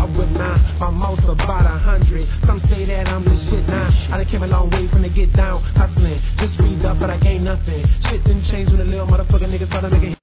off with 9, my mouth's about 100. Some say that I'm the shit now. I done came a long way from the get down, hustling. Just read up, but I gained nothing. Shit didn't change when the little motherfucker niggas started making